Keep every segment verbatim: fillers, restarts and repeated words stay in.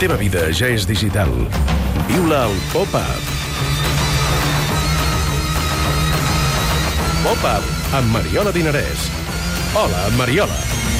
teva vida ja és digital. Viu-la al Pop-Up. Pop-Up amb Mariola Dinarès. Hola, Mariola.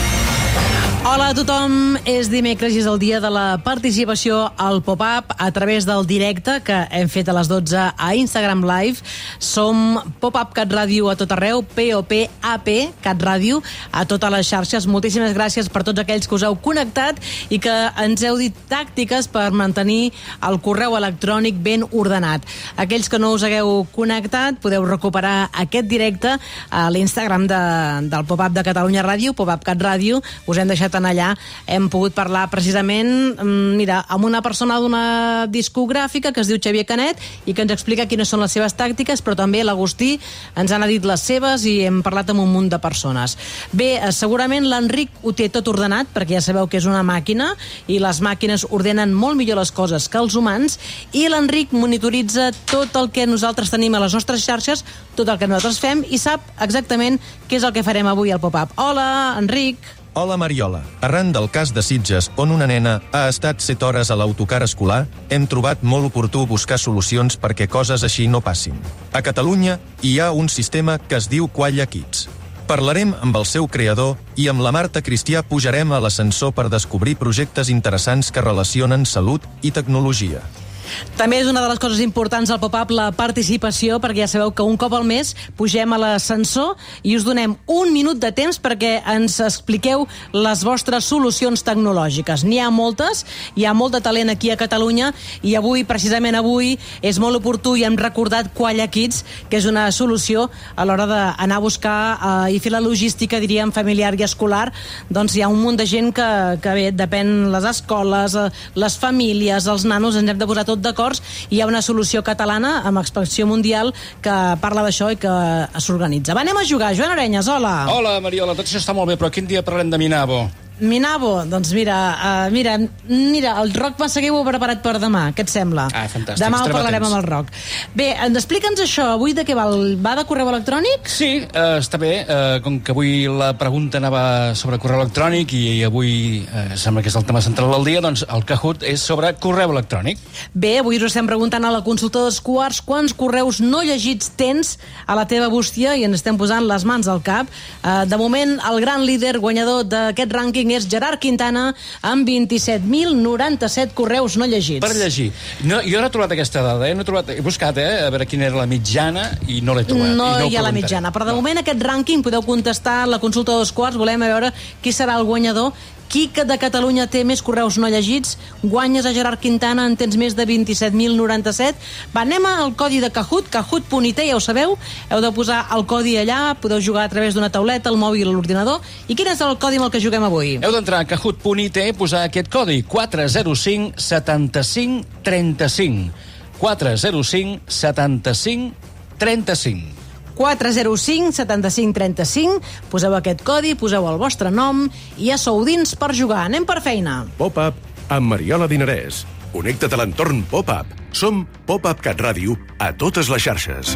Hola a tothom, és dimecres i és el dia de la participació al Pop-Up a través del directe que hem fet a les dotze a Instagram Live. Som Pop-Up Cat Ràdio a tot arreu, P O P A P Cat Ràdio a totes les xarxes. Moltíssimes gràcies per tots aquells que us heu connectat i que ens heu dit tàctiques per mantenir el correu electrònic ben ordenat. Aquells que no us hagueu connectat podeu recuperar aquest directe a l'Instagram de, del Pop-Up de Catalunya Ràdio, Pop-Up Cat Ràdio. Us hem deixat en allà, hem pogut parlar precisament, mira, amb una persona d'una discogràfica que es diu Xavier Canet i que ens explica quines són les seves tàctiques, però també l'Agustí ens ha dit les seves i hem parlat amb un munt de persones. Bé, segurament l'Enric ho té tot ordenat, perquè ja sabeu que és una màquina i les màquines ordenen molt millor les coses que els humans, i l'Enric monitoritza tot el que nosaltres tenim a les nostres xarxes, tot el que nosaltres fem, i sap exactament què és el que farem avui al Pop-Up. Hola, Enric. Hola, Mariola. Arran del cas de Sitges, on una nena ha estat set hores a l'autocar escolar, hem trobat molt oportú buscar solucions perquè coses així no passin. A Catalunya hi ha un sistema que es diu Qualla Kids. Parlarem amb el seu creador i amb la Marta Cristià pujarem a l'ascensor per descobrir projectes interessants que relacionen salut i tecnologia. També és una de les coses importants al Pop-Up la participació, perquè ja sabeu que un cop al mes pugem a l'ascensor i us donem un minut de temps perquè ens expliqueu les vostres solucions tecnològiques. N'hi ha moltes, hi ha molt de talent aquí a Catalunya i avui, precisament avui, és molt oportú i hem recordat Qualla Kids, que és una solució a l'hora d'anar a buscar eh, i fer la logística, diríem, familiar i escolar. Doncs hi ha un munt de gent que, que bé, depèn les escoles, les famílies, els nanos, ens hem de posar tot d'acords, i hi ha una solució catalana amb expansió mundial que parla d'això i que s'organitza. Va, anem a jugar. Joan Arenyes, hola. Hola, Mariola, tot això està molt bé, però quin dia parlem de Minavo? Minavo, doncs mira, uh, mira, mira, el Roc Massaguer ho ha preparat per demà, què et sembla? Ah, fantàstic. Demà ho parlarem amb el Roc. Bé, explica'ns això, avui de què va? Va de correu electrònic? Sí, eh, està bé, eh, com que avui la pregunta anava sobre correu electrònic i avui eh, sembla que és el tema central del dia, doncs el Kahoot és sobre correu electrònic. Bé, avui us estem preguntant a la consulta dels quarts quants correus no llegits tens a la teva bústia i ens estem posant les mans al cap. Eh, de moment, el gran líder guanyador d'aquest rànquing és Gerard Quintana amb vint-i-set mil noranta-set correus no llegits. Per llegir. No, jo no he trobat aquesta dada, eh? No he, trobat, he buscat eh? a veure quina era la mitjana i no l'he trobat. No, no hi ha la mitjana, però de no. moment aquest rànquing podeu contestar la consulta dels quarts, volem veure qui serà el guanyador. Qui de Catalunya té més correus no llegits? Guanyes a Gerard Quintana, en tens més de vint-i-set mil noranta-set. Va, anem al codi de Kahoot, kahoot punt it, ja ho sabeu. Heu de posar el codi allà, podeu jugar a través d'una tauleta, el mòbil o l'ordinador. I quin és el codi amb el que juguem avui? Heu d'entrar a kahoot punt it, posar aquest codi, quatre zero cinc setanta-cinc trenta-cinc. quatre zero cinc setanta-cinc trenta-cinc. quatre zero cinc setanta-cinc trenta-cinc, poseu aquest codi, poseu el vostre nom i ja sou dins per jugar. Anem per feina. Pop-Up amb Mariola Dinarès. Connecta't a l'entorn Pop-Up. Som Pop-Up Cat Ràdio a totes les xarxes.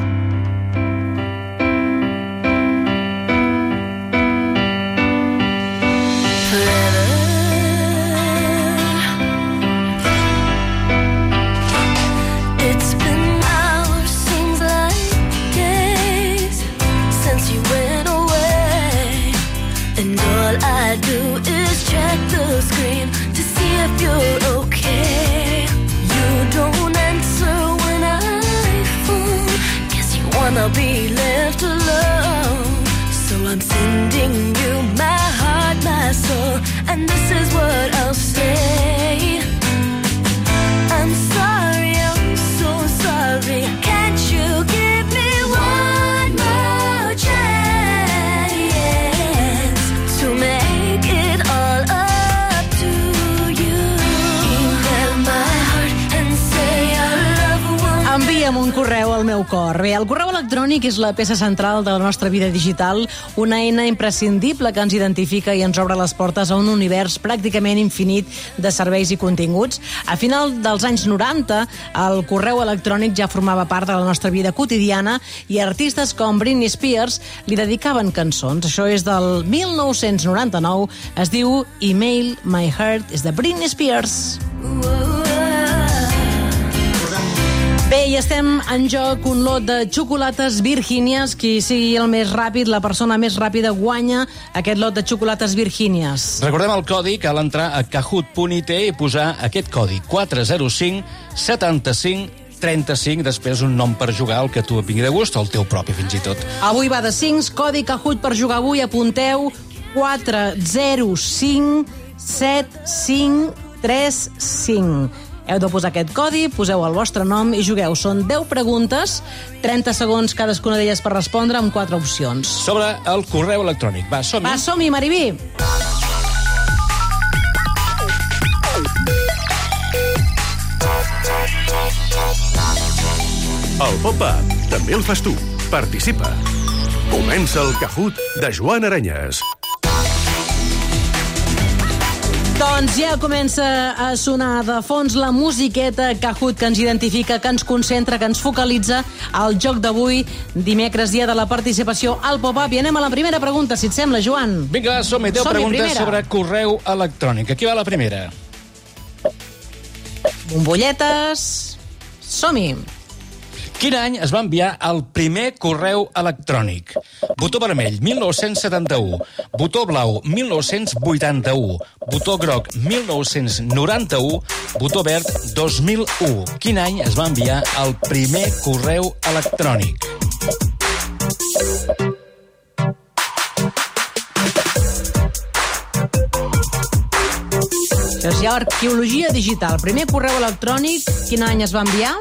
I'll be left alone, so I'm sending you my heart, my soul, and this is what I'll say. I'm sorry, I'm so sorry. Can't you give me one more chance to make it all up to you? Email my heart and say I love one. Envia'm un correu al meu cor. Bé, el correu electrònic és la peça central de la nostra vida digital, una eina imprescindible que ens identifica i ens obre les portes a un univers pràcticament infinit de serveis i continguts. A final dels anys noranta, el correu electrònic ja formava part de la nostra vida quotidiana i artistes com Britney Spears li dedicaven cançons. Això és del mil nou-cents noranta-nou, es diu Email My Heart, és de Britney Spears. Bé, i estem en joc un lot de xocolates Virgínies. Qui sigui el més ràpid, la persona més ràpida, guanya aquest lot de xocolates Virgínies. Recordem el codi, cal entrar a kahoot punt it i posar aquest codi quatre zero cinc setanta-cinc trenta-cinc, després un nom per jugar, el que tu et vingui de gust, o el teu propi, fins i tot. Avui va de cinc, codi Kahoot per jugar avui, apunteu quatre zero cinc set cinc tres cinc. Heu de posar aquest codi, poseu el vostre nom i jugueu. Són deu preguntes, trenta segons cadascuna d'elles per respondre, amb quatre opcions. Sobre el correu electrònic. Va, som-hi. Va, som-hi, Mariví! El pop-up també el fas tu. Participa. Comença el Kahoot de Joan Aranyes. Doncs ja comença a sonar de fons la musiqueta Kahoot que ens identifica, que ens concentra, que ens focalitza al joc d'avui, dimecres, dia de la participació al pop-up. I anem a la primera pregunta, si et sembla, Joan. Vinga, som-hi. Deu Som-hi, preguntes primera. sobre correu electrònic. Aquí va la primera. Bombolletes... Som-hi. Quin any es va enviar el primer correu electrònic? Botó vermell, mil nou-cents setanta-u. Botó blau, mil nou-cents vuitanta-u. Botó groc, mil nou-cents noranta-u. Botó verd, dos mil u. Quin any es va enviar el primer correu electrònic? Això és ja arqueologia digital. Primer correu electrònic, quin any es va enviar?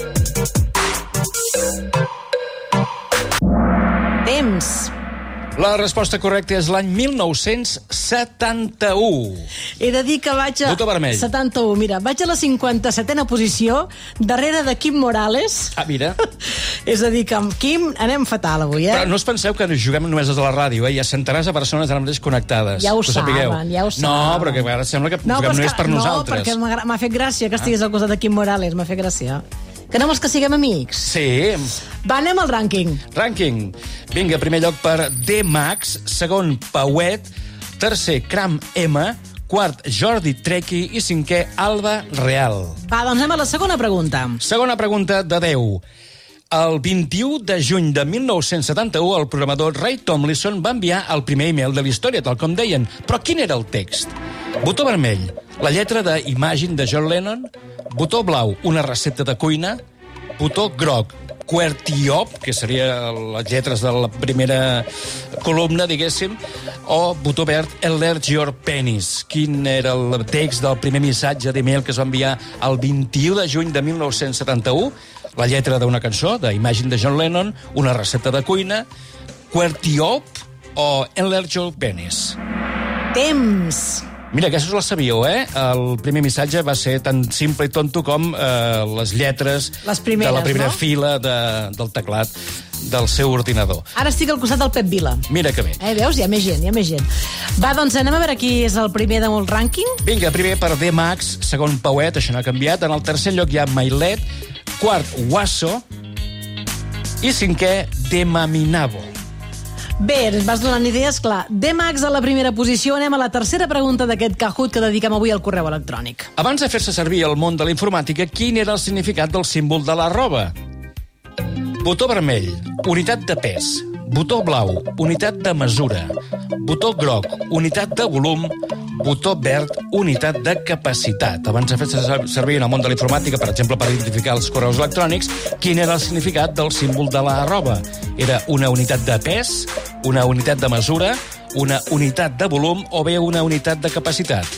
Temps. La resposta correcta és l'any mil nou-cents setanta-u. He de dir que vaig a... Botó vermell. setanta-u, mira, vaig a la cinquanta-setena posició, darrere de Quim Morales. Ah, mira. És a dir, que amb Quim anem fatal avui, eh? Però no us penseu que juguem només des de la ràdio, eh? Hi ha centenars de persones ara mateix connectades. Ja ho Us sapigueu. saben, ja ho saben. No, però que ara sembla que No, juguem però és només que- per no, nosaltres. perquè m'ha m'ha fet gràcia que estiguis al costat de Quim Morales, m'ha fet gràcia. Que no vols que siguem amics? Sí. Va, anem al rànquing. Rànquing. Vinga, primer lloc per D-Max, segon Pauet, tercer Cram M, quart Jordi Trecki i cinquè Alba Real. Va, doncs anem a la segona pregunta. Segona pregunta de deu. El vint-i-u de juny de mil nou-cents setanta-u, el programador Ray Tomlinson va enviar el primer email de la història, tal com deien. Però quin era el text? Botó vermell, la lletra de Imagine de John Lennon. Botó blau, una recepta de cuina. Botó groc, QWERTY-OP, que seria les lletres de la primera columna, diguéssim. O botó verd, Enlarge Your Penis. Quin era el text del primer missatge d'email que es va enviar el vint-i-u de juny de mil nou-cents setanta-u? La lletra d'una cançó, d'Imagine de John Lennon, una recepta de cuina, QWERTY-OP o Enlarge Your Penis. Temps. Mira, aquesta us la sabíeu, eh? El primer missatge va ser tan simple i tonto com eh, les lletres Les primeres, de la primera no? fila de, del teclat del seu ordinador. Ara estic al costat del Pep Vila. Mira que bé. Eh, veus? Hi ha més gent, hi ha més gent. Va, doncs anem a veure qui és el primer de molt rànquing. Vinga, primer per D-Max, segon Pauet, això no ha canviat. En el tercer lloc hi ha Mailet, quart Wasso i cinquè Demaminabo. Bé, ens vas donant idees, clar. D-Max a la primera posició. Anem a la tercera pregunta d'aquest Kahoot que dediquem avui al correu electrònic. Abans de fer-se servir el món de la informàtica, quin era el significat del símbol de l'arroba? Botó vermell, unitat de pes. Botó blau, unitat de mesura. Botó groc, unitat de volum. Botó verd, unitat de capacitat. Abans de fer-se servir en el món de la informàtica, per exemple, per identificar els correus electrònics, quin era el significat del símbol de l'arroba? Era una unitat de pes, una unitat de mesura, una unitat de volum o bé una unitat de capacitat?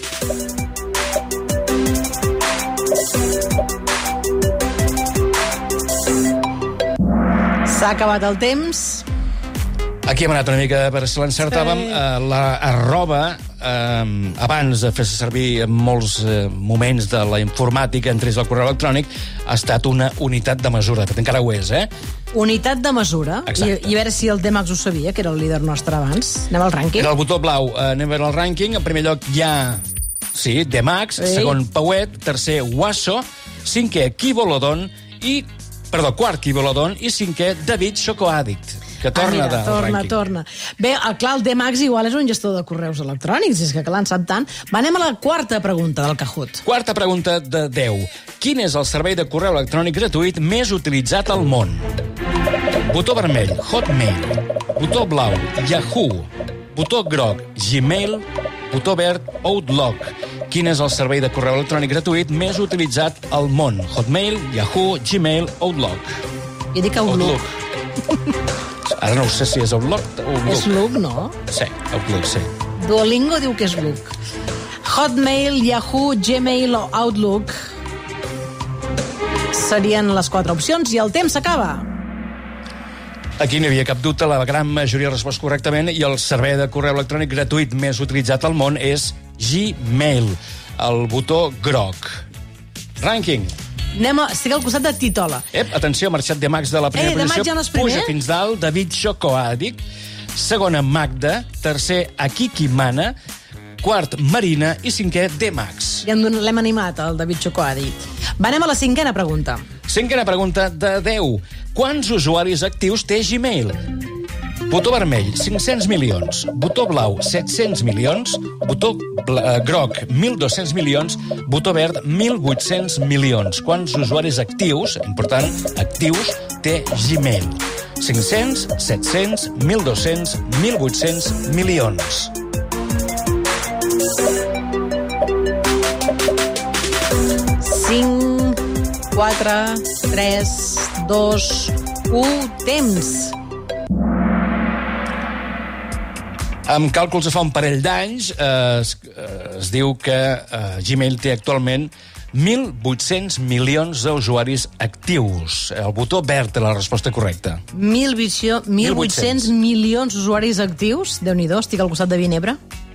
S'ha acabat el temps. Aquí hem anat una mica per si l'encertàvem. Sí. Eh, la arroba, eh, abans de fer-se servir en molts eh, moments de la informàtica, entre ells el correu electrònic, ha estat una unitat de mesura. De fet, encara ho és, eh? Unitat de mesura. I, Exacte. I a veure si el D-Max ho sabia, que era el líder nostre abans. Anem al rànquing. Era el botó blau. Eh, anem a veure el rànquing. En primer lloc hi ha, sí, D-Max, Sí. segon Pauet, tercer Wasso, cinquè Kibolodon i, perdó, quart Kibolodon i cinquè David Chocoaddict. Que torna ah, mira, del torna, rànquing. torna. Bé, el, clar, el D-Max igual és un gestor de correus electrònics, és que clar, en sap tant. Va, anem a la quarta pregunta del Kahoot. Quarta pregunta de deu. Quin és el servei de correu electrònic gratuït més utilitzat al món? Botó vermell, Hotmail. Botó blau, Yahoo. Botó groc, Gmail. Botó verd, Outlook. Quin és el servei de correu electrònic gratuït més utilitzat al món? Hotmail, Yahoo, Gmail, Outlook. Jo dic Outlook. Ara no ho sé si és Outlook o Outlook. És Look, no? Sí, Outlook, sí. Duolingo diu que és Look. Hotmail, Yahoo, Gmail o Outlook serien les quatre opcions i el temps s'acaba. Aquí no hi havia cap dubte, la gran majoria ha respost correctament i el servei de correu electrònic gratuït més utilitzat al món és Gmail, el botó groc. Rànquing. Anem a... Estic al costat de Titola. Ep, atenció, ha marxat de Max de la primera Eh, de posició. Max ja no és primer? Puja fins dalt, David Xocoàdic. Segona, Magda. Tercer, Akiki Mana. Quart, Marina. I cinquè, D-Max. Ja l'hem animat, el David Chocó ha dit. Va, anem a la cinquena pregunta. Cinquena pregunta de deu. Quants usuaris actius té Gmail? Botó vermell, cinc-cents milions. Botó blau, set-cents milions. Botó bla, eh, groc, mil dos-cents milions. Botó verd, mil vuit-cents milions. Quants usuaris actius, important, actius, té Gmail? cinc-cents, set-cents, mil dos-cents, mil vuit-cents milions. cinc, quatre, tres, dos, u, temps. Amb càlculs de fa un parell d'anys, eh, es, eh, es diu que eh, Gmail té actualment mil vuit-cents milions d'usuaris actius. El botó verd té la resposta correcta. mil vuit-cents milions d'usuaris actius. Déu-n'hi-do, estic al costat de Vinebre.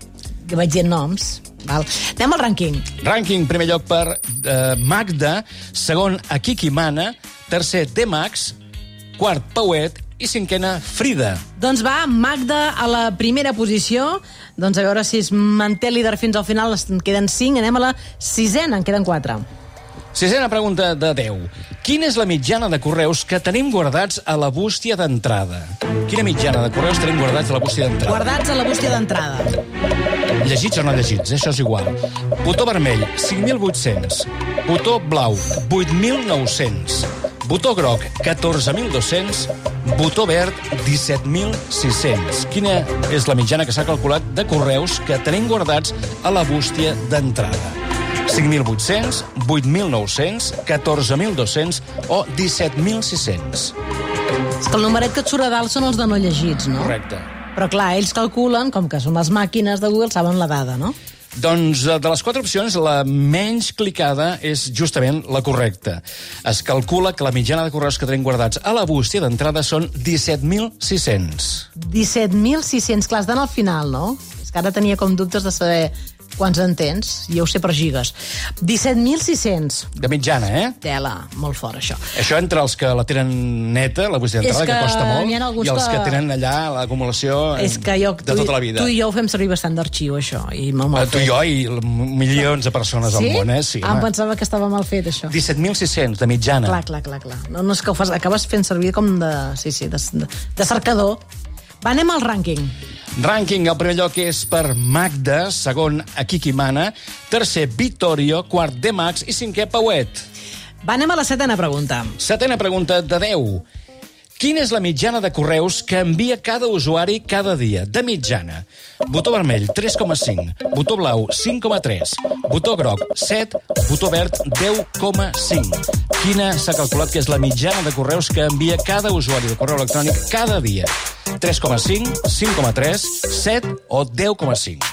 Jo vaig dient noms. Val. Anem al rànquing. Rànquing, primer lloc per eh, Magda, segon Akiki Mana, tercer D-Max, quart Pauet i cinquena Frida. Doncs va, Magda a la primera posició. Doncs a veure si es manté líder fins al final. En queden cinc. Anem a la sisena, en queden quatre. Sisena pregunta de deu. Quina és la mitjana de correus que tenim guardats a la bústia d'entrada? Quina mitjana de correus tenim guardats a la bústia d'entrada? Guardats a la bústia d'entrada. Llegits o no llegits, això és igual. Botó vermell, cinc mil vuit-cents. Botó blau, vuit mil nou-cents. Botó groc, catorze mil dos-cents. Botó verd, disset mil sis-cents. Quina és la mitjana que s'ha calculat de correus que tenim guardats a la bústia d'entrada? cinc mil vuit-cents, vuit mil nou-cents, catorze mil dos-cents o disset mil sis-cents. És que el numeret que et surt a dalt són els de no llegits, no? Correcte. Però clar, ells calculen, com que són les màquines de Google, saben la dada, no? Doncs de les quatre opcions, la menys clicada és justament la correcta. Es calcula que la mitjana de correus que tenim guardats a la bústia d'entrada són disset mil sis-cents. disset mil sis-cents, clar, estan al final, no? És que ara tenia com dubtes de saber quants en tens, i jo ho sé per gigas. disset mil sis-cents. De mitjana, eh? Tela, molt fort, això. Això entre els que la tenen neta, la bústia d'entrada, És que, que costa molt, n'hi ha alguns i els que... que tenen allà l'acumulació És que jo, de tu, tota la vida. tu i jo ho fem servir bastant d'arxiu, això. I molt mal Eh, Tu i fet. jo i milions de persones Sí? al món, eh? Sí, ah, em home. pensava que estava mal fet, això. disset mil sis-cents de mitjana. Clar, clar, clar, clar. No, no és que ho fas, acabes fent servir com de... Sí, sí, de, de, de cercador. Va, anem al rànquing. Rànquing, el primer lloc és per Magda, segon Akiki Mana, tercer Vittorio, quart D-Max i cinquè Pauet. Va, anem a la setena pregunta. Setena pregunta de deu. Quina és la mitjana de correus que envia cada usuari cada dia? De mitjana. Botó vermell, tres coma cinc. Botó blau, cinc coma tres. Botó groc, set. Botó verd, deu coma cinc. Quina s'ha calculat que és la mitjana de correus que envia cada usuari de correu electrònic cada dia? tres coma cinc, cinc coma tres, set o deu coma cinc?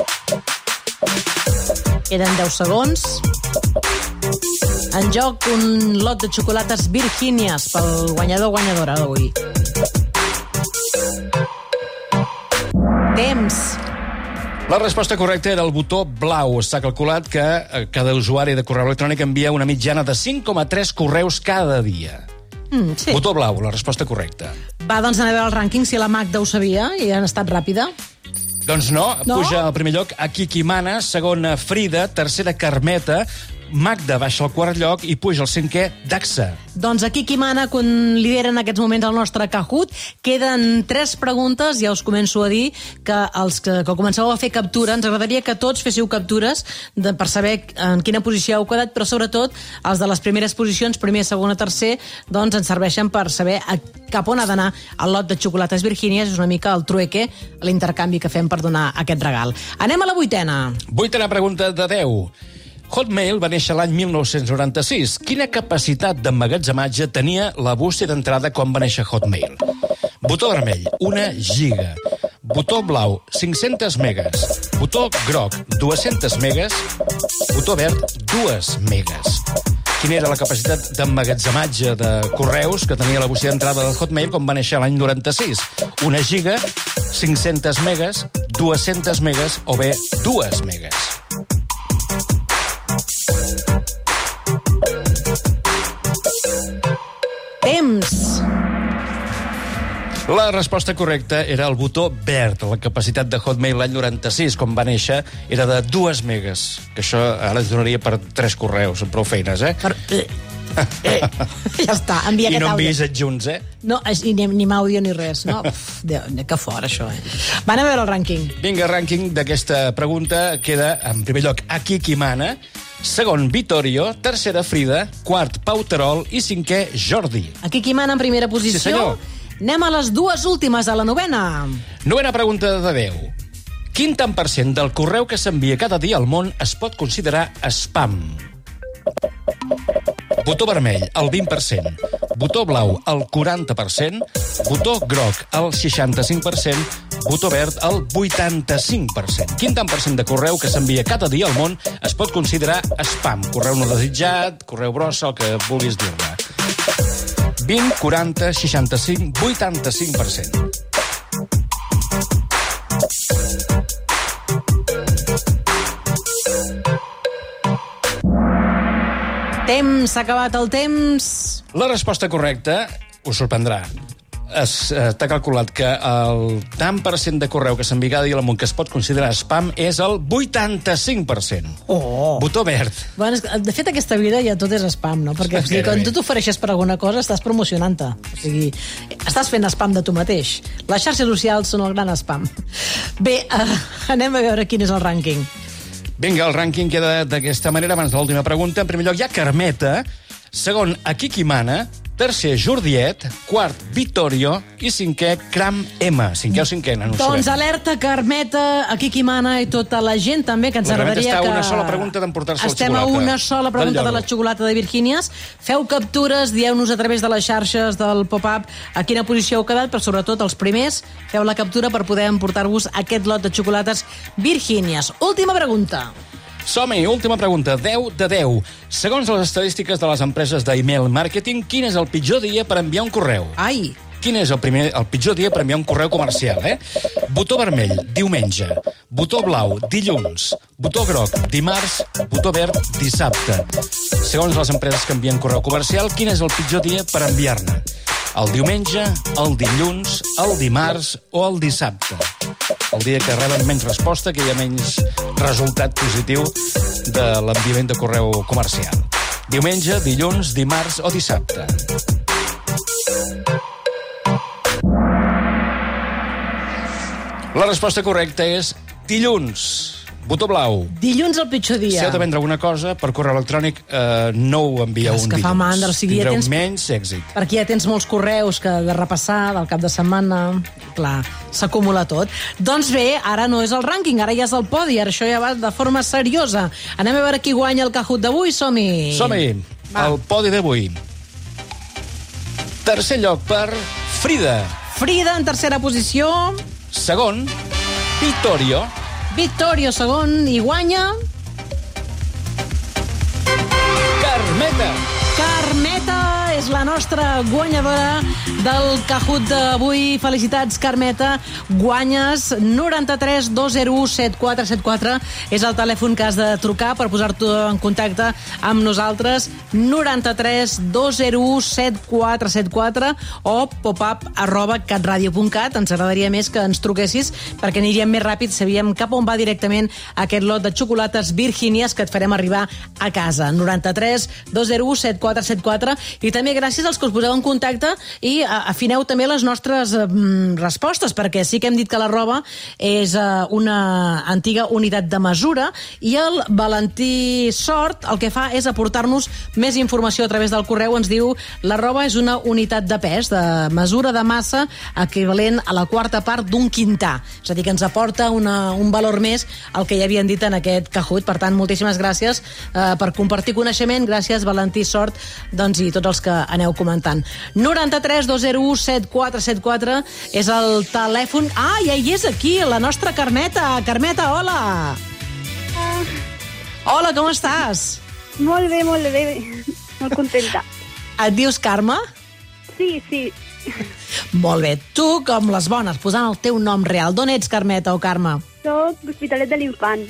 Queden deu segons. En joc un lot de xocolates Virginias pel guanyador o guanyadora d'avui. Temps. La resposta correcta era el botó blau. S'ha calculat que cada usuari de correu electrònic envia una mitjana de cinc coma tres correus cada dia. Mm, sí. Botó blau, la resposta correcta. Va, doncs anem a veure el rànquing, si la Magda ho sabia i han estat ràpida. Doncs no, No? puja al primer lloc Akiki Mana, segona Frida, tercera Carmeta, Magda baixa al quart lloc i puja al cinquè Daxa. Doncs aquí qui mana lidera en aquests moments el nostre Kahoot. Queden tres preguntes, ja us començo a dir que els que, que comenceu a fer captura, ens agradaria que tots féssiu captures de, per saber en quina posició heu quedat, però sobretot els de les primeres posicions, primer, segona, tercer, doncs ens serveixen per saber a, cap on ha d'anar el lot de xocolates Virgínies. És una mica el trueque, l'intercanvi que fem per donar aquest regal. Anem a la vuitena. Vuitena pregunta de deu. Hotmail va néixer l'any mil nou-cents noranta-sis. Quina capacitat d'emmagatzematge tenia la bústia d'entrada quan va néixer Hotmail? Botó vermell, una giga. Botó blau, cinc-centes megas. Botó groc, dues-centes megas. Botó verd, dues megas. Quina era la capacitat d'emmagatzematge de correus que tenia la bústia d'entrada de Hotmail quan va néixer l'any noranta-sis? Una giga, cinc-centes megas, dues-centes megas o bé dues megas. Temps! La resposta correcta era el botó verd. La capacitat de Hotmail l'any noranta-sis, quan va néixer, era de dues megas. Que això ara ens donaria per tres correus, amb prou feines, eh? Per... Eh, eh, ja està, envia I aquest no àudio. envies adjunts, eh? No, ni, ni m'àudio ni res, no? Uf, Déu, que fort, això, eh? Va, anem a veure el rànquing. Vinga, rànquing d'aquesta pregunta queda, en primer lloc, Aquí qui mana, segon, Vittorio, tercera, Frida, quart, Pau Terol i cinquè, Jordi. Aquí qui mana en primera posició. Sí, senyor. Anem a les dues últimes, a la novena. Novena pregunta de deu. Quin tant per cent del correu que s'envia cada dia al món es pot considerar spam? Botó vermell, el vint per cent. Botó blau, el quaranta per cent. Botó groc, el seixanta-cinc per cent. Botó verd, el vuitanta-cinc per cent. Quin tant per cent de correu que s'envia cada dia al món es pot considerar spam? Correu no desitjat, correu brossa, el que vulguis dir-ne. vint, quaranta, seixanta-cinc, vuitanta-cinc per cent. Temps, s'ha acabat el temps. La resposta correcta us sorprendrà. Es, eh, t'ha calculat que el tant per cent de correu que s'envia cada dia al món que es pot considerar spam és el vuitanta-cinc per cent. Oh! Botó verd. Bueno, de fet, aquesta vida ja tot és spam, no? Perquè o sigui, quan tu t'ofereixes per alguna cosa, estàs promocionant-te. O sigui, estàs fent spam de tu mateix. Les xarxes socials són el gran spam. Bé, uh, anem a veure quin és el rànquing. Vinga, el rànquing queda d'aquesta manera abans de l'última pregunta. En primer lloc hi ha Carmeta, segon, Aquí qui mana, tercer, Jordiet, quart, Vittorio i cinquè, Cram M. Cinquè o cinquena, no ho Doncs sabem. alerta, Carmeta, Aquí qui mana i tota la gent també, que ens La Carmeta agradaria està a que... una sola pregunta d'emportar-se la Estem a xocolata una sola pregunta del de la lloro. xocolata de Virgínies. Feu captures, dieu-nos a través de les xarxes del pop-up a quina posició heu quedat, però sobretot els primers, feu la captura per poder emportar-vos aquest lot de xocolates Virgínies. Última pregunta. Som-hi, última pregunta, deu de deu. Segons les estadístiques de les empreses d'email marketing, quin és el pitjor dia per enviar un correu? Ai, Quin és el, primer, el pitjor dia per enviar un correu comercial, eh? Botó vermell, diumenge. Botó blau, dilluns. Botó groc, dimarts. Botó verd, dissabte. Segons les empreses que envien correu comercial, quin és el pitjor dia per enviar-ne? El diumenge, el dilluns, el dimarts o el dissabte? El dia que reben menys resposta, que hi ha menys resultat positiu de l'enviament de correu comercial. Diumenge, dilluns, dimarts o dissabte? La resposta correcta és dilluns. Botó blau. dilluns el pitjor dia. Si heu de vendre alguna cosa per correu electrònic, eh, no ho envieu És un que dilluns. fa mandra, o sigui, ja Tindreu tens- menys èxit. Perquè ja tens molts correus que de repassar del cap de setmana. Clar, s'acumula tot. Doncs bé, ara no és el rànquing, ara ja és el podi, ara això ja va de forma seriosa. Anem a veure qui guanya el Kahoot d'avui, som-hi! Som-hi, Va. el podi d'avui. Tercer lloc per Frida. Frida en tercera posició, Segon, Vittorio. Vittorio segon i guanya... Carmeta. Carmeta és la nostra guanyadora del Kahoot d'avui. Felicitats, Carmeta. Guanyes noranta-tres dos zero u set quatre set quatre. És el telèfon que has de trucar per posar-te en contacte amb nosaltres. noranta-tres dos zero u set quatre set quatre o popup arroba catradio punt cat. Ens agradaria més que ens truquessis perquè aniríem més ràpid, sabíem cap on va directament aquest lot de xocolates Virgínies que et farem arribar a casa. noranta-tres dos zero u set quatre set quatre. I també gràcies als que us poseu en contacte i afineu també les nostres mm, respostes, perquè sí que hem dit que la roba és uh, una antiga unitat de mesura i el Valentí Sort el que fa és aportar-nos més informació a través del correu. Ens diu: la roba és una unitat de pes, de mesura de massa equivalent a la quarta part d'un quintà. És a dir, que ens aporta una, un valor més al que ja havien dit en aquest Kahoot. Per tant, moltíssimes gràcies eh, per compartir coneixement. Gràcies, Valentí Sort, doncs, i tots els que aneu comentant. noranta-tres dos zero u set quatre set quatre és el telèfon. Ah, ja hi és aquí, la nostra Carmeta. Carmeta, hola! Ah. Hola, com estàs? Molt bé, molt bé. Molt contenta. Et dius Carme? Sí, sí. Molt bé. Tu, com les bones, posant el teu nom real. D'on ets, Carmeta o Carme? Soc l'Hospitalet de l'Infant.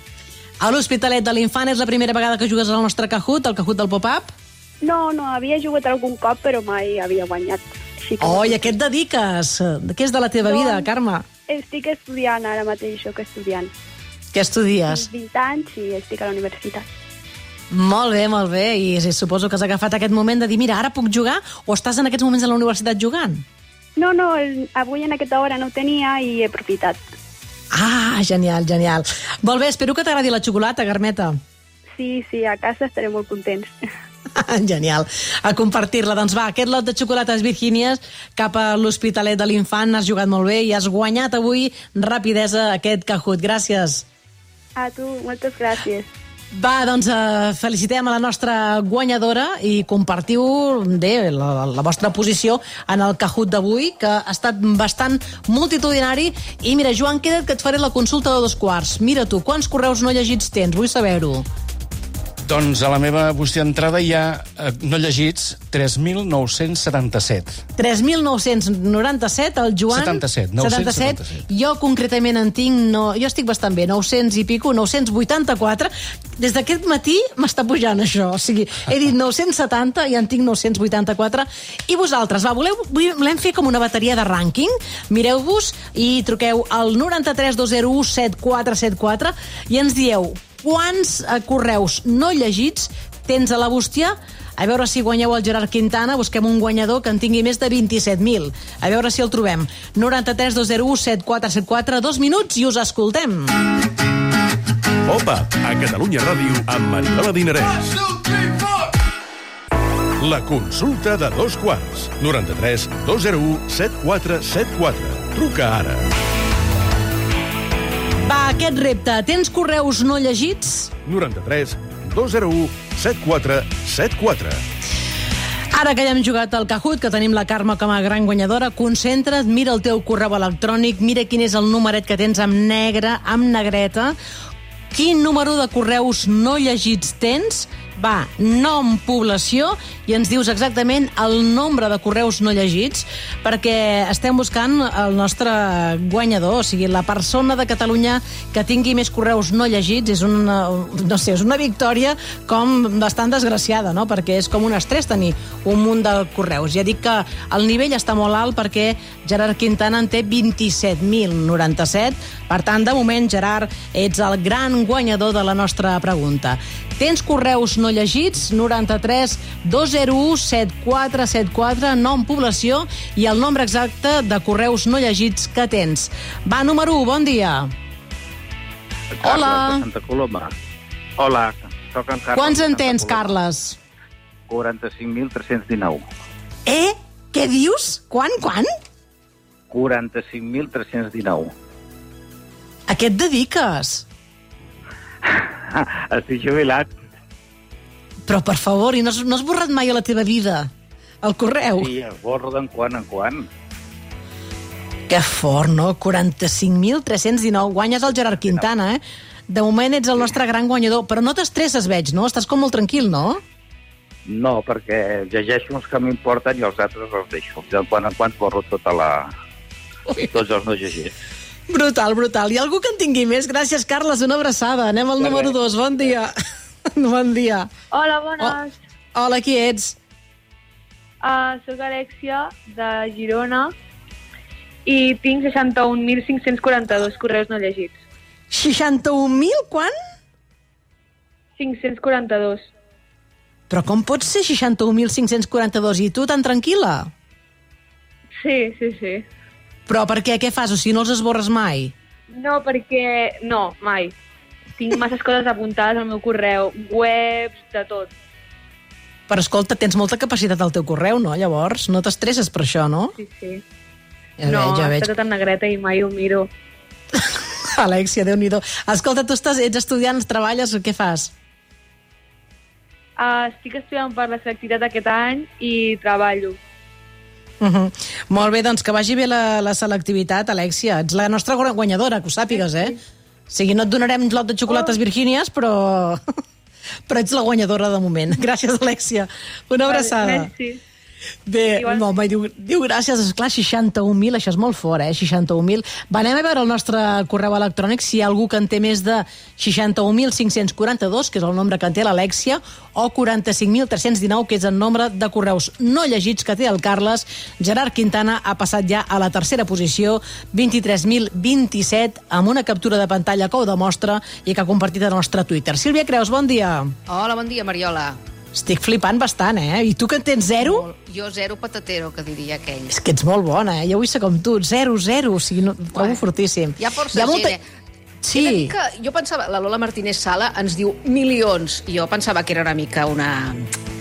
A l'Hospitalet de l'Infant és la primera vegada que jugues al nostre Kahoot, el Kahoot del Pop-Up? No, no, havia jugat algun cop, però mai havia guanyat. Així que... Oh, i a què et dediques? Què és de la teva doncs, vida, Carme? Estic estudiant ara mateix, soc estudiant. Què estudies? Tinc vint anys i estic a la universitat. Molt bé, molt bé. I suposo que has agafat aquest moment de dir, mira, ara puc jugar, o estàs en aquests moments a la universitat jugant? No, no, el, avui en aquesta hora no ho tenia i he aprofitat. Ah, genial, genial. Molt bé, espero que t'agradi la xocolata, Carmeta. Sí, sí, a casa estaré molt contents. Genial. A compartir-la. Doncs va, aquest lot de xocolates Virgínies cap a l'Hospitalet de l'Infant. Has jugat molt bé i has guanyat avui rapidesa aquest Kahoot. Gràcies. A tu, moltes gràcies. Va, doncs uh, felicitem a la nostra guanyadora i compartiu bé la, la vostra posició en el Kahoot d'avui, que ha estat bastant multitudinari. I mira, Joan, queda't que et faré la consulta de dos quarts. Mira tu, quants correus no llegits tens? Vull saber-ho. Doncs a la meva bústia d'entrada hi ha eh, no llegits tres mil nou-cents setanta-set. tres mil nou-cents noranta-set, el Joan... setanta-set, nou-cents setanta-set. Jo concretament en tinc... No, jo estic bastant bé, nou-cents i pico, nou-cents vuitanta-quatre. Des d'aquest matí m'està pujant això. O sigui, he dit nou-cents setanta i en tinc nou-cents vuitanta-quatre. I vosaltres, va, voleu, volem fer com una bateria de rànquing? Mireu-vos i truqueu al noranta-tres dos zero u set quatre set quatre i ens dieu quants eh, correus no llegits tens a la bústia. A veure si guanyeu el Gerard Quintana. Busquem un guanyador que en tingui més de vint-i-set mil. A veure si el trobem. noranta-tres dos zero u set quatre set quatre. Dos minuts i us escoltem. Pop-Up, a Catalunya Ràdio, amb Mariola Dinarès. La consulta de dos quarts. noranta-tres dos zero u set quatre set quatre. Truca ara. Va, aquest repte. Tens correus no llegits? noranta-tres dos zero u set quatre set quatre. Ara que ja hem jugat al Kahoot, que tenim la Carme com a gran guanyadora, concentra't, mira el teu correu electrònic, mira quin és el numeret que tens amb negre, amb negreta. Quin número de correus no llegits tens? Va, nom, població, i ens dius exactament el nombre de correus no llegits, perquè estem buscant el nostre guanyador, o sigui, la persona de Catalunya que tingui més correus no llegits. És una, no sé, és una victòria com bastant desgraciada, no? Perquè és com un estrès tenir un munt de correus. Ja dic que el nivell està molt alt perquè Gerard Quintana en té vint-i-set mil noranta-set. Per tant, de moment, Gerard, ets el gran guanyador de la nostra pregunta. Tens correus no llegits? noranta-tres dos zero u set quatre set quatre, nom, població i el nombre exacte de correus no llegits que tens. Va, número u, bon dia. Carles, Hola. de Santa Coloma. Hola, soc en Carles. Quants de en Santa tens, Coloma. Carles? quaranta-cinc mil tres-cents dinou. Eh? Què dius? Quan, quan? quaranta-cinc mil tres-cents dinou. A què et dediques? Estic jubilat. Però, per favor, i no has, no has borrat mai a la teva vida el correu? Sí, esborro d'en quan en quan. Que fort, no? quaranta-cinc mil tres-cents dinou. Guanyes el Gerard Quintana, eh? De moment ets el nostre gran guanyador. Però no t'estresses, veig, no? Estàs com molt tranquil, no? No, perquè llegeixo uns que m'importen i els altres els deixo. De quan en quan borro tota la... tots els no llegits. Brutal, brutal. I algú que en tingui més? Gràcies, Carles, una abraçada. Anem al número dos. Bon dia. Bon dia. Hola, bones. Oh, hola, qui ets? Uh, soc Alexia, de Girona, i tinc seixanta-un mil cinc-cents quaranta-dos correus no llegits. seixanta-un mil? Quan? cinc-cents quaranta-dos. Però com pot ser seixanta-un mil cinc-cents quaranta-dos i tu tan tranquil·la? Sí, sí, sí. Però per què? Què fas? O sigui, no els esborres mai? No, perquè... No, mai. Tinc masses coses apuntades al meu correu, webs, de tot. Però escolta, tens molta capacitat al teu correu, no? Llavors, no t'estresses per això, no? Sí, sí. Ja no, veig, ja veig. està tot en negreta i mai ho miro. Alexia, Déu-n'hi-do. Escolta, tu estàs, ets estudiant, treballes, què fas? Uh, estic estudiant per la selectivitat aquest any i treballo. Uh -huh. Molt bé, doncs que vagi bé la, la selectivitat, Alexia. Ets la nostra guanyadora, que ho sàpigues, eh? O sigui, no et donarem lot de xocolates oh. Virgínies, però... però ets la guanyadora de moment. Gràcies, Alexia. Una abraçada. Merci. Bé, no, home, diu, diu gràcies, esclar, seixanta-un mil, això és molt fort, eh, seixanta-un mil. Va, anem a veure el nostre correu electrònic, si hi ha algú que en té més de seixanta-un mil cinc-cents quaranta-dos, que és el nombre que en té l'Alexia, o quaranta-cinc mil tres-cents dinou, que és el nombre de correus no llegits que té el Carles. Gerard Quintana ha passat ja a la tercera posició, vint-i-tres mil vint-i-set, amb una captura de pantalla que ho demostra i que ha compartit al nostre Twitter. Sílvia Creus, bon dia. Hola, bon dia, Mariola. Estic flipant bastant, eh? I tu que en tens zero? Molt. Jo zero patatero, que diria aquell. És que ets molt bona, eh? Jo vull ser com tu, zero, zero, o sigui, no, trobo bueno, fortíssim. Hi ha força hi ha molta... gent, eh? Sí. He de dir que jo pensava, la Lola Martínez Sala ens diu milions, i jo pensava que era una mica una...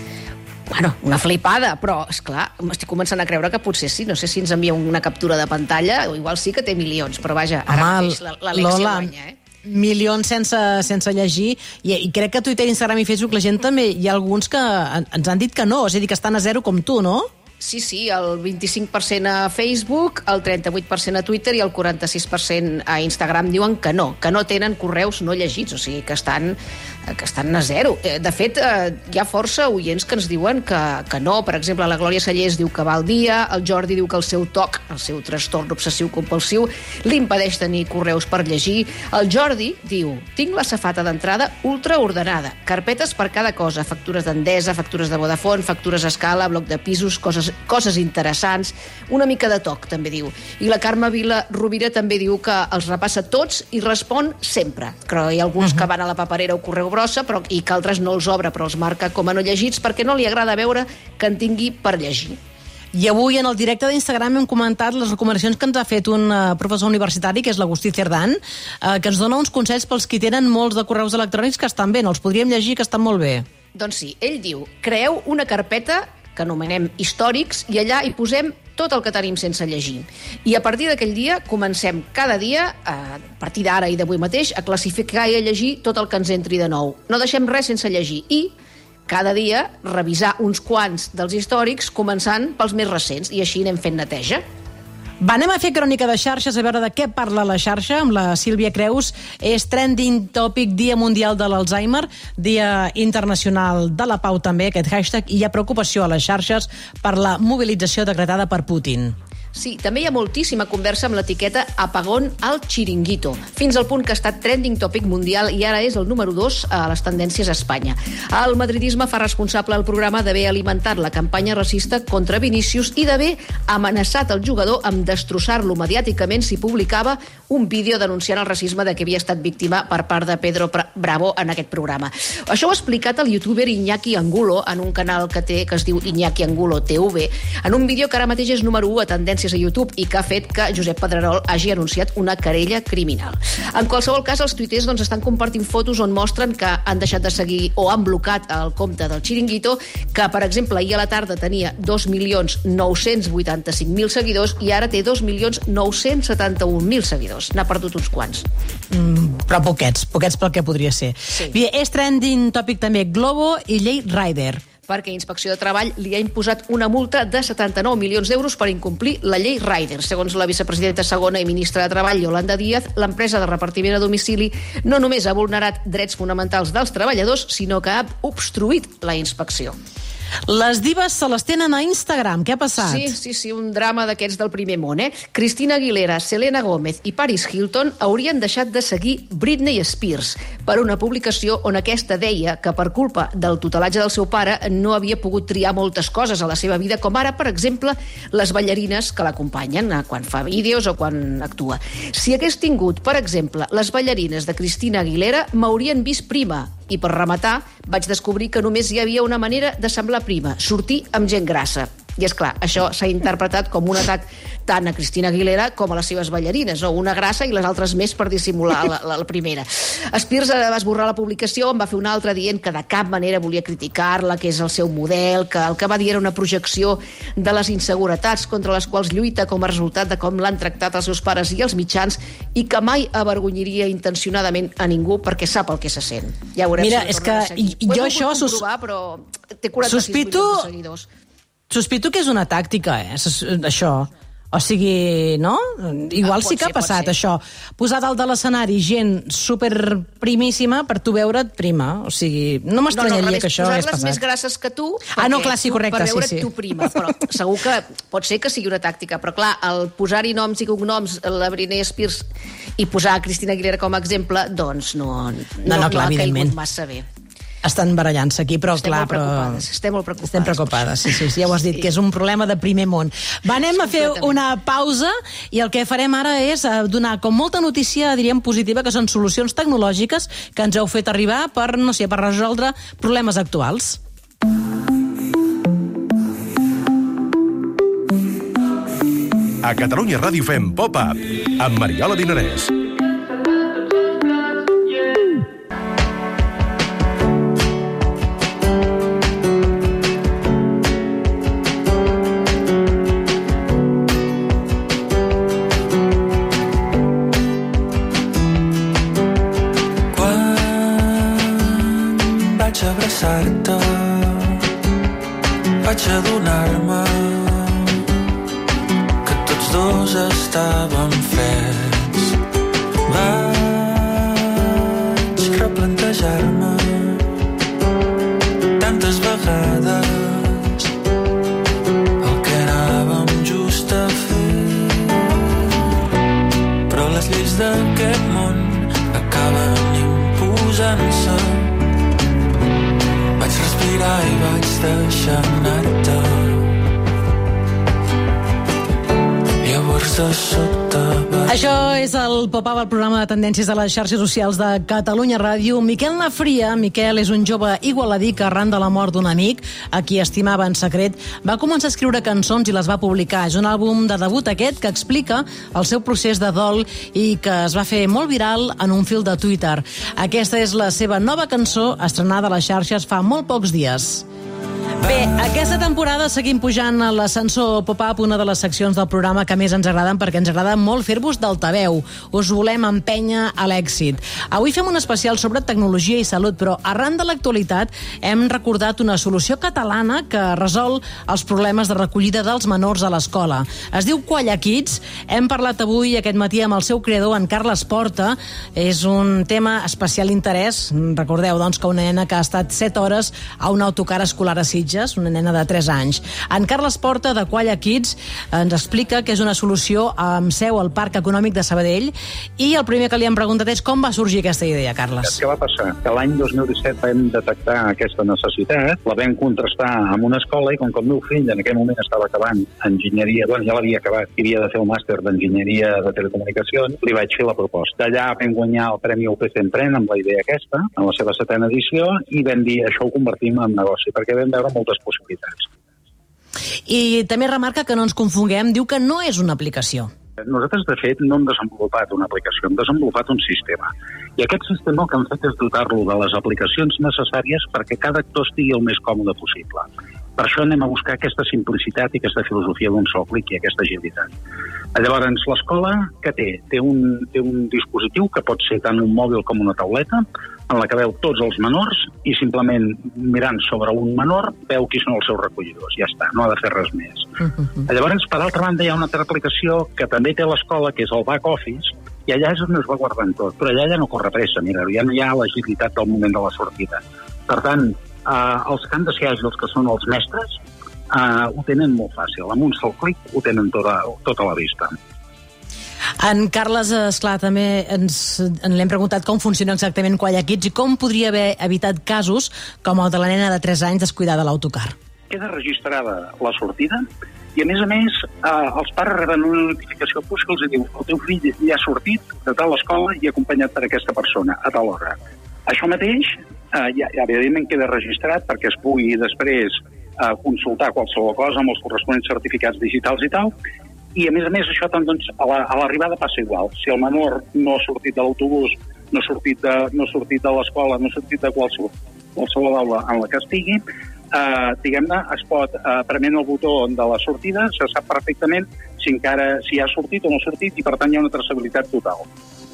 Bueno, una flipada, però, esclar, m'estic començant a creure que potser sí. No sé si ens envia una captura de pantalla, o igual sí que té milions, però vaja, ara Home, mateix l'Alexia guanya, eh? Milions sense, sense llegir, I, i crec que a Twitter, Instagram i Facebook la gent també, hi ha alguns que ens han dit que no, és a dir, que estan a zero com tu, no? Sí, sí, el vint-i-cinc per cent a Facebook, el trenta-vuit per cent a Twitter i el quaranta-sis per cent a Instagram diuen que no, que no tenen correus no llegits, o sigui, que estan, que estan a zero. De fet, hi ha força oients que ens diuen que, que no. Per exemple, la Glòria Sallés diu que va al dia, el Jordi diu que el seu toc, el seu trastorn obsessiu-compulsiu, li impedeix tenir correus per llegir. El Jordi diu, tinc la safata d'entrada ultraordenada, carpetes per cada cosa, factures d'Endesa, factures de Vodafone, factures a escala, bloc de pisos, coses coses interessants, una mica de toc, també diu. I la Carme Vila Rovira també diu que els repassa tots i respon sempre. Però hi ha alguns uh -huh. que van a la paperera o correu brossa però, i que altres no els obre, però els marca com a no llegits perquè no li agrada veure que en tingui per llegir. I avui en el directe d'Instagram hem comentat les recomanacions que ens ha fet un uh, professor universitari, que és l'Agustí Cerdán, uh, que ens dona uns consells pels qui tenen molts de correus electrònics que estan bé, no els podríem llegir, que estan molt bé. Doncs sí, ell diu, creeu una carpeta que anomenem històrics, i allà hi posem tot el que tenim sense llegir. I a partir d'aquell dia comencem cada dia, a partir d'ara i d'avui mateix, a classificar i a llegir tot el que ens entri de nou. No deixem res sense llegir. I cada dia revisar uns quants dels històrics, començant pels més recents, i així anem fent neteja. Va, anem a fer crònica de xarxes, a veure de què parla la xarxa, amb la Sílvia Creus. És trending topic, Dia Mundial de l'Alzheimer, Dia Internacional de la Pau també, aquest hashtag, i hi ha preocupació a les xarxes per la mobilització decretada per Putin. Sí, també hi ha moltíssima conversa amb l'etiqueta Apagón al Chiringuito, fins al punt que ha estat trending topic mundial i ara és el número dos a les tendències a Espanya. El madridisme fa responsable al programa d'haver alimentat la campanya racista contra Vinícius i d'haver amenaçat el jugador amb destrossar-lo mediàticament si publicava un vídeo denunciant el racisme de què havia estat víctima per part de Pedro Bravo en aquest programa. Això ho ha explicat el youtuber Iñaki Angulo en un canal que té que es diu Iñaki Angulo T V, en un vídeo que ara mateix és número u a tendències a YouTube i que ha fet que Josep Pedrerol hagi anunciat una querella criminal. En qualsevol cas, els tuiters doncs, estan compartint fotos on mostren que han deixat de seguir o han blocat el compte del Chiringuito, que, per exemple, ahir a la tarda tenia dos milions nou-cents vuitanta-cinc mil seguidors i ara té dos milions nou-cents setanta-un mil seguidors. N'ha perdut uns quants. Mm, però poquets, poquets pel que podria ser. Sí. Bé, és trending tòpic també Globo i llei Rider, perquè Inspecció de Treball li ha imposat una multa de setanta-nou milions d'euros per incomplir la llei Rider. Segons la vicepresidenta segona i ministra de Treball, Yolanda Díaz, l'empresa de repartiment a domicili no només ha vulnerat drets fonamentals dels treballadors, sinó que ha obstruït la inspecció. Les divas se les tenen a Instagram. Què ha passat? Sí, sí, sí, un drama d'aquests del primer món, eh? Cristina Aguilera, Selena Gómez i Paris Hilton haurien deixat de seguir Britney Spears per una publicació on aquesta deia que per culpa del tutelatge del seu pare no havia pogut triar moltes coses a la seva vida, com ara, per exemple, les ballarines que l'acompanyen quan fa vídeos o quan actua. Si hagués tingut, per exemple, les ballarines de Cristina Aguilera, m'haurien vist prima. I per rematar, vaig descobrir que només hi havia una manera de semblar prima, sortir amb gent grassa. I, és clar, això s'ha interpretat com un atac tant a Cristina Aguilera com a les seves ballarines, no? Una grassa i les altres més per dissimular la, la, la primera. Spears va esborrar la publicació, en va fer una altra dient que de cap manera volia criticar-la, que és el seu model, que el que va dir era una projecció de les inseguretats contra les quals lluita com a resultat de com l'han tractat els seus pares i els mitjans, i que mai avergonyaria intencionadament a ningú perquè sap el que se sent. Ja veurem. Mira, si és que jo això... Ho he comprovar, però té quaranta-sis sospito... milions de seguidors. Sospito que és una tàctica, eh, això. O sigui, no? Igual ah, sí que ser, ha passat, ser. això. Posar dalt de l'escenari gent superprimíssima per tu veure't prima. O sigui, no m'estranyaria no, no, que això hagués passat. Posar-les més grasses que tu, ah, no, clar, sí, correcte, per veure't sí, sí. tu prima. Però segur que pot ser que sigui una tàctica. Però clar, el posar-hi noms i cognoms a la Britney Spears i posar a Cristina Aguilera com a exemple, doncs no, no, no, no, clar, no ha evidentment. caigut massa bé. Estan barallant-se aquí, però estem clar... Molt preocupades, però... Estem molt preocupades. Estem preocupades, sí, sí, sí, ja ho has dit, sí. Que és un problema de primer món. Va, anem a fer una pausa i el que farem ara és donar com molta notícia, diríem, positiva, que són solucions tecnològiques que ens heu fet arribar per, no sé, per resoldre problemes actuals. A Catalunya Ràdio fem Pop-Up amb Mariola Dinarès. Abraçar-te, vaig adonar-me que tots dos estàvem fets. Vaig replantejar-me tantes vegades el que anàvem just a fer, però les lleis d'aquest món acaben imposant-se. Vaig respirar i vaig deixar anar-te. Llavors de sobte va... Això és el Pop-Up, el programa de tendències a les xarxes socials de Catalunya Ràdio. Miquel Nafria, Miquel és un jove igualadí que arran de la mort d'un amic, a qui estimava en secret, va començar a escriure cançons i les va publicar. És un àlbum de debut aquest que explica el seu procés de dol i que es va fer molt viral en un fil de Twitter. Aquesta és la seva nova cançó, estrenada a les xarxes fa molt pocs dies. Bé, aquesta temporada seguim pujant a l'ascensor Pop-Up, una de les seccions del programa que més ens agraden, perquè ens agrada molt fer-vos d'altaveu. Us volem empènyer a l'èxit. Avui fem un especial sobre tecnologia i salut, però arran de l'actualitat hem recordat una solució catalana que resol els problemes de recollida dels menors a l'escola. Es diu Qualla Kids. Hem parlat avui aquest matí amb el seu creador, en Carles Porta. És un tema especial interès. Recordeu, doncs, que una nena que ha estat set hores a un autocar escolar a Sitges, una nena de tres anys. En Carles Porta, de Qualla Kids, ens explica que és una solució amb seu al Parc Econòmic de Sabadell, i el primer que li hem preguntat és com va sorgir aquesta idea, Carles. Què va passar? Que l'any dos mil disset vam detectar aquesta necessitat, la vam contrastar amb una escola, i com que el meu fill en aquell moment estava acabant enginyeria, bueno, ja l'havia acabat, i havia de fer un màster d'enginyeria de telecomunicacions, li vaig fer la proposta. D'allà vam guanyar el Premi U P C Emprèn amb la idea aquesta, en la seva setena edició, i vam dir, això ho convertim en negoci, perquè vam veure moltes possibilitats. I també remarca que no ens confonguem, diu que no és una aplicació. Nosaltres, de fet, no hem desenvolupat una aplicació, hem desenvolupat un sistema. I aquest sistema el que hem fet és dotar-lo de les aplicacions necessàries perquè cada actor estigui el més còmode possible. Per això anem a buscar aquesta simplicitat i aquesta filosofia d'un sol clic i aquesta agilitat. Llavors, l'escola, què té? Té un, té un dispositiu que pot ser tant un mòbil com una tauleta, en la que veu tots els menors i simplement mirant sobre un menor veu qui són els seus recollidors. Ja està, no ha de fer res més. Uh-huh. Llavors, per altra banda, hi ha una altra aplicació que també té l'escola, que és el back office, i allà és on es va guardant tot. Però allà ja no corre pressa, mira, ja no hi ha l'agilitat del moment de la sortida. Per tant, Uh, els que han de ser àgils, que són els mestres, uh, ho tenen molt fàcil. Amb un sol clic ho tenen tota, tota la vista. En Carles, esclar, també ens, en l'hem preguntat com funciona exactament Qualla Kids i com podria haver evitat casos com el de la nena de tres anys descuidada a l'autocar. Queda registrada la sortida i, a més a més, eh, els pares reben una notificació que els diu el teu fill ja ha sortit de tal escola i acompanyat per aquesta persona a tal hora. Això mateix, eh, ja, evidentment, queda registrat perquè es pugui després eh, consultar qualsevol cosa amb els corresponents certificats digitals i tal, i, a més a més, això doncs, a l'arribada la, passa igual. Si el menor no ha sortit de l'autobús, no ha sortit de, no ha sortit de l'escola, no ha sortit de qualsevol, qualsevol aula en la que estigui, eh, diguem-ne, es pot, eh, prement el botó de la sortida, se sap perfectament si encara si ha sortit o no ha sortit i, per tant, hi ha una traçabilitat total.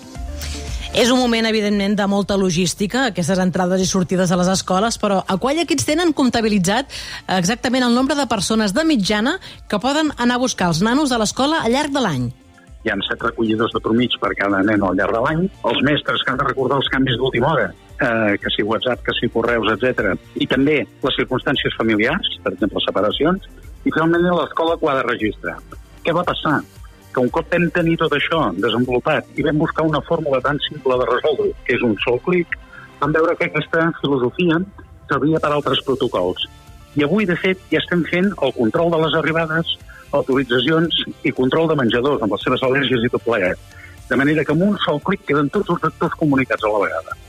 És un moment, evidentment, de molta logística, aquestes entrades i sortides a les escoles, però a Qualla Kids tenen comptabilitzat exactament el nombre de persones de mitjana que poden anar a buscar els nanos de l'escola al llarg de l'any. Hi ha set recollidors de promig per cada nen al llarg de l'any. Els mestres que han de recordar els canvis d'última hora, eh, que si WhatsApp, que si correus, etcètera. I també les circumstàncies familiars, per exemple, separacions, i finalment l'escola que ho ha de registrar. Què va passar? Que un cop vam tenir tot això desenvolupat i vam buscar una fórmula tan simple de resoldre, que és un sol clic, vam veure que aquesta filosofia servia per altres protocols. I avui, de fet, ja estem fent el control de les arribades, autoritzacions i control de menjadors amb les seves al·lèrgies i tot plegat. De manera que amb un sol clic queden tots els actors comunicats a la vegada.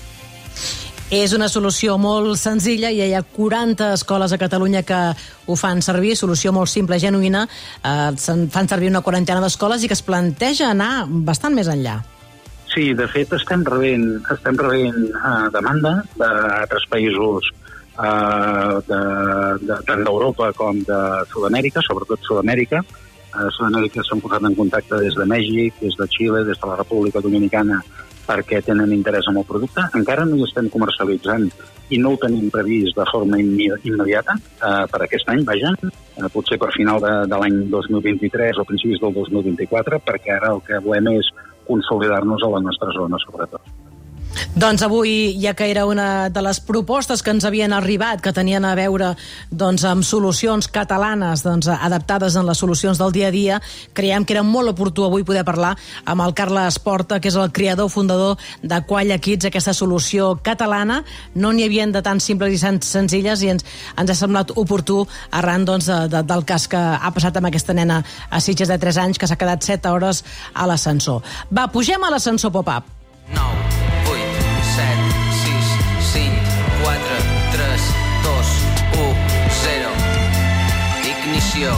És una solució molt senzilla i hi ha quaranta escoles a Catalunya que ho fan servir, solució molt simple, genuïna, eh, se'n fan servir una quarantena d'escoles i que es planteja anar bastant més enllà. Sí, de fet estem rebent, estem rebent eh, demanda d'altres països eh, de, de, tant d'Europa com de Sud-amèrica, sobretot Sud-amèrica. A Sud-amèrica s'han posat en contacte des de Mèxic, des de Xile, des de la República Dominicana, perquè tenen interès en el producte. Encara no hi estem comercialitzant i no ho tenim previst de forma immediata eh, per aquest any, vaja, eh, potser per final de, de l'any dos mil vint-i-tres o principis del dos mil vint-i-quatre, perquè ara el que volem és consolidar-nos a la nostra zona, sobretot. Doncs avui, ja que era una de les propostes que ens havien arribat, que tenien a veure doncs, amb solucions catalanes doncs, adaptades en les solucions del dia a dia, creiem que era molt oportú avui poder parlar amb el Carles Porta, que és el creador, fundador de Qualla Kids, aquesta solució catalana. No n'hi havien de tan simples i tan senzilles i ens, ens ha semblat oportú arran doncs, de, de, del cas que ha passat amb aquesta nena a Sitges de tres anys que s'ha quedat set hores a l'ascensor. Va, pugem a l'ascensor pop-up. nou, vuit, set, sis, cinc, quatre, tres, dos, u, zero. Ignició.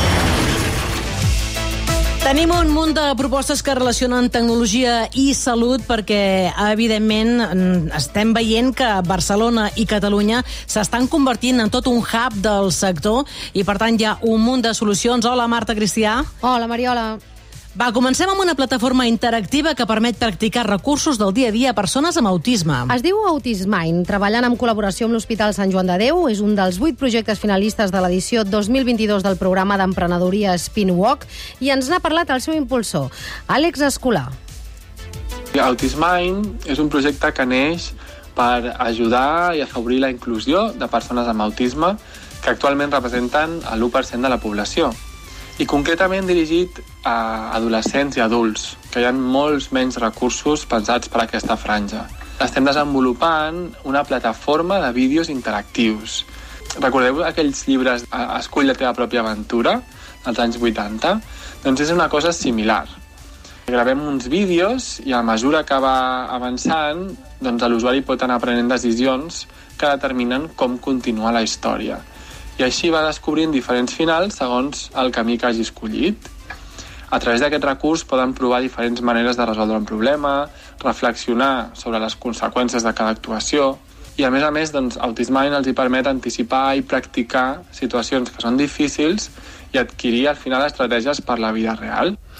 Tenim un munt de propostes que relacionen tecnologia i salut perquè, evidentment, estem veient que Barcelona i Catalunya s'estan convertint en tot un hub del sector i, per tant, hi ha un munt de solucions. Hola, Marta Cristià. Hola, Mariola. Va, comencem amb una plataforma interactiva que permet practicar recursos del dia a dia a persones amb autisme. Es diu Autismine, treballant en col·laboració amb l'Hospital Sant Joan de Déu. És un dels vuit projectes finalistes de l'edició dos mil vint-i-dos del programa d'emprenedoria Spinwalk i ens n'ha parlat el seu impulsor, Àlex Escolà. Autismine és un projecte que neix per ajudar i afavorir la inclusió de persones amb autisme que actualment representen l'u per cent de la població. I concretament dirigit a adolescents i adults, que hi ha molts menys recursos pensats per a aquesta franja. Estem desenvolupant una plataforma de vídeos interactius. Recordeu aquells llibres Escull la teva pròpia aventura, als anys vuitanta? Doncs és una cosa similar. Gravem uns vídeos i a mesura que va avançant, doncs l'usuari pot anar prenent decisions que determinen com continua la història. I així va descobrint diferents finals segons el camí que hagi escollit. A través d'aquest recurs poden provar diferents maneres de resoldre un problema, reflexionar sobre les conseqüències de cada actuació i, a més a més, doncs, Autismine els hi permet anticipar i practicar situacions que són difícils i adquirir al final estratègies per la vida real.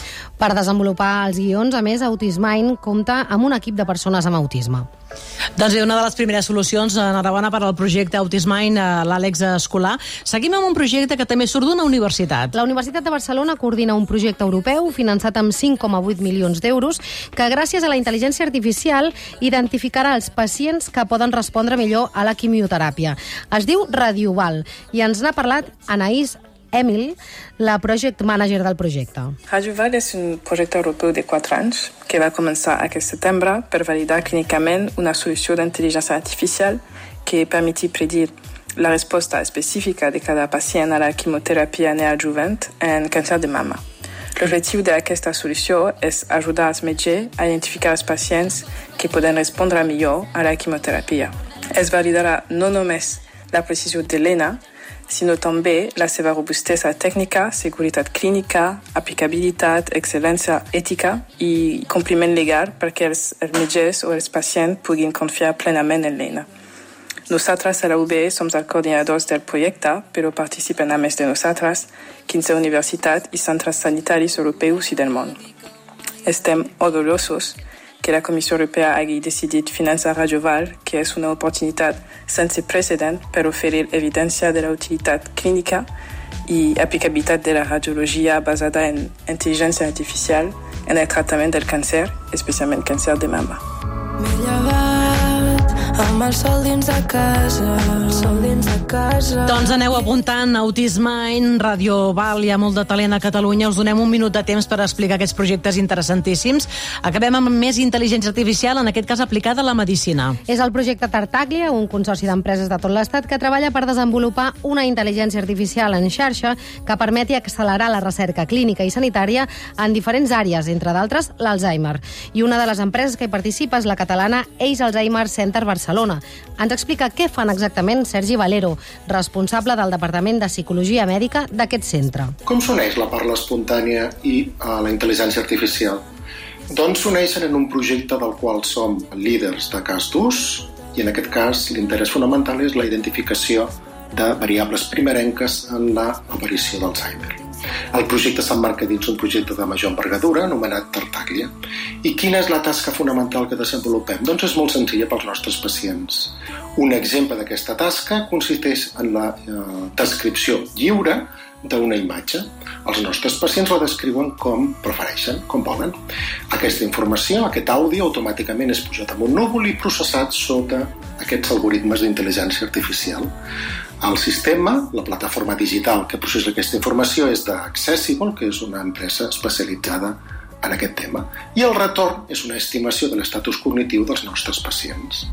Per desenvolupar els guions, a més, Autismind compta amb un equip de persones amb autisme. Doncs bé, una de les primeres solucions, enhorabona per al projecte Autismind, l'Àlex Escolà. Seguim amb un projecte que també surt d'una universitat. La Universitat de Barcelona coordina un projecte europeu finançat amb cinc coma vuit milions d'euros que, gràcies a la intel·ligència artificial, identificarà els pacients que poden respondre millor a la quimioteràpia. Es diu Radioval i ens n'ha parlat Anaïs Emil, la project manager del projecte. Radioval és un projecte europeu de quatre anys que va començar aquest setembre per validar clínicament una solució d'intel·ligència artificial que permeti predir la resposta específica de cada pacient a la quimioteràpia neoadjuvant en càncer de mama. L'objectiu d'aquesta solució és ajudar els metges a identificar els pacients que poden respondre millor a la quimioteràpia. Es validarà no només la precisió de l'E N A, sinó també la seva robustesa tècnica, seguretat clínica, aplicabilitat, excel·lència ètica i compliment legal perquè els, els metges o els pacients puguin confiar plenament en l'E N A. Nosaltres a la U B E som els coordinadors del projecte, però participen a més de nosaltres quinze universitats i centres sanitaris europeus i del món. Estem orgullosos que la Comissió Europea hagi decidit finançar Radioval, que és una oportunitat sense precedent per oferir evidència de la utilitat clínica i aplicabilitat de la radiologia basada en intel·ligència artificial en el tractament del càncer, especialment càncer de mama. M'he llevat amb el sol dins de casa, el sol dins de casa. Doncs aneu apuntant Autismind, Radioval, hi ha molt de talent a Catalunya. Us donem un minut de temps per explicar aquests projectes interessantíssims. Acabem amb més intel·ligència artificial, en aquest cas aplicada a la medicina. És el projecte Tartaglia, un consorci d'empreses de tot l'Estat que treballa per desenvolupar una intel·ligència artificial en xarxa que permeti accelerar la recerca clínica i sanitària en diferents àrees, entre d'altres l'Alzheimer. I una de les empreses que hi participa és la catalana Age Alzheimer Center Barcelona. Ens explica què fan exactament Sergi Valero, responsable del Departament de Psicologia Mèdica d'aquest centre. Com s'uneix la parla espontània i uh, la intel·ligència artificial? Doncs s'uneixen en un projecte del qual som líders de cas d'ús i en aquest cas l'interès fonamental és la identificació de variables primerenques en l'aparició d'Alzheimer. El projecte s'emmarca dins un projecte de major envergadura anomenat Tartaglia. I quina és la tasca fonamental que desenvolupem? Doncs és molt senzilla pels nostres pacients. Un exemple d'aquesta tasca consisteix en la eh, descripció lliure d'una imatge. Els nostres pacients la descriuen com prefereixen, com volen. Aquesta informació, aquest àudio, automàticament és pujat en un núvol i processat sota aquests algoritmes d'intel·ligència artificial. El sistema, la plataforma digital que processa aquesta informació és d'Accessible, que és una empresa especialitzada en aquest tema. I el retorn és una estimació de l'estatus cognitiu dels nostres pacients.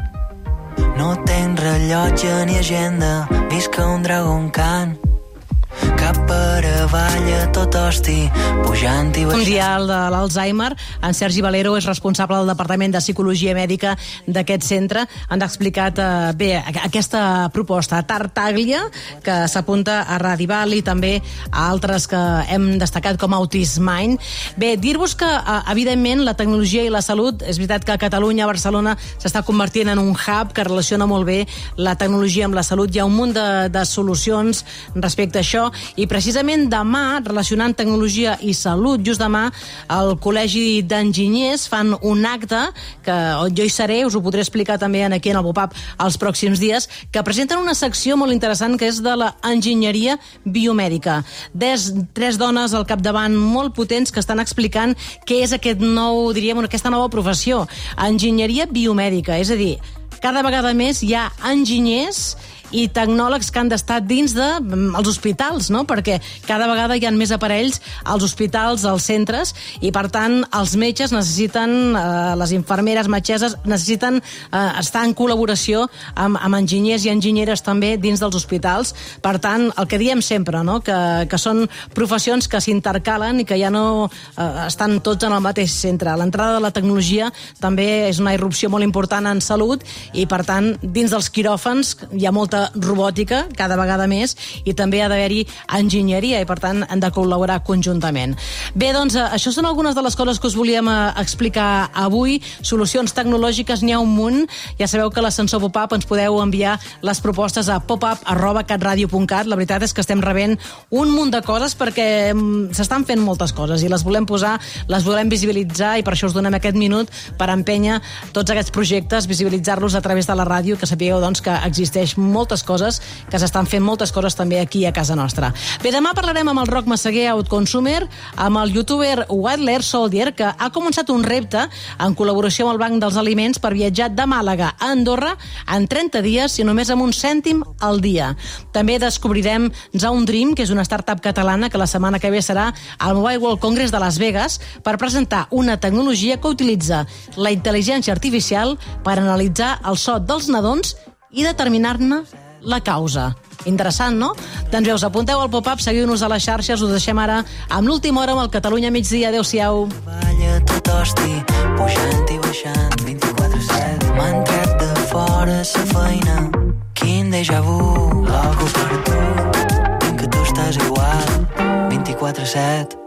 No tenc rellotge ni agenda, visc a un dragon can. Cap per avall a tot hosti, pujant i baixant. Mundial de l'Alzheimer. En Sergi Valero és responsable del Departament de Psicologia Mèdica d'aquest centre. Han explicat eh, bé aquesta proposta Tartaglia, que s'apunta a Radioval i també a altres que hem destacat com Autismind. Bé, dir-vos que, eh, evidentment, la tecnologia i la salut, és veritat que a Catalunya, a Barcelona, s'està convertint en un hub que relaciona molt bé la tecnologia amb la salut. Hi ha un munt de, de solucions respecte a això, i precisament demà, relacionant tecnologia i salut, just demà, el Col·legi d'Enginyers fan un acte que jo hi seré, us ho podré explicar també aquí en el Pop-Up els pròxims dies, que presenten una secció molt interessant que és de l'enginyeria biomèdica. Des, tres dones al capdavant molt potents que estan explicant què és aquest nou, diríem, aquesta nova professió, enginyeria biomèdica, és a dir, cada vegada més hi ha enginyers i tecnòlegs que han d'estar dins dels de, hospitals, no? Perquè cada vegada hi ha més aparells als hospitals, als centres, i per tant els metges necessiten, eh, les infermeres, metgesses, necessiten eh, estar en col·laboració amb, amb enginyers i enginyeres també dins dels hospitals. Per tant, el que diem sempre, no? que, que són professions que s'intercalen i que ja no eh, estan tots en el mateix centre. L'entrada de la tecnologia també és una irrupció molt important en salut i, per tant, dins dels quiròfans hi ha molta molta robòtica, cada vegada més, i també ha d'haver-hi enginyeria, i per tant han de col·laborar conjuntament. Bé, doncs, això són algunes de les coses que us volíem explicar avui. Solucions tecnològiques n'hi ha un munt. Ja sabeu que a l'ascensor Pop-Up ens podeu enviar les propostes a popup arroba catradio punt cat. La veritat és que estem rebent un munt de coses perquè s'estan fent moltes coses i les volem posar, les volem visibilitzar, i per això us donem aquest minut per empènyer tots aquests projectes, visibilitzar-los a través de la ràdio, que sapigueu doncs, que existeix moltes coses, que s'estan fent moltes coses també aquí a casa nostra. Bé, demà parlarem amb el Roc Massaguer, Outconsumer, amb el youtuber Wildler Soldier, que ha començat un repte en col·laboració amb el Banc dels Aliments per viatjar de Màlaga a Andorra en trenta dies i només amb un cèntim al dia. També descobrirem Zaun Dream, que és una startup catalana que la setmana que ve serà al Mobile World Congress de Las Vegas per presentar una tecnologia que utilitza la intel·ligència artificial per analitzar el so dels nadons i determinar-ne la causa. Interessant, no? Doncs bé, us apunteu al Pop-Up, seguiu-nos a les xarxes, us deixem ara amb l'última hora amb el Catalunya migdia. Adéu-siau. Balla tot hosti, pujant i baixant, vint-i-quatre set. M'han tret de fora sa feina, quin déjà vu. Logo per tu, vinc que tu estàs igual, vint-i-quatre set.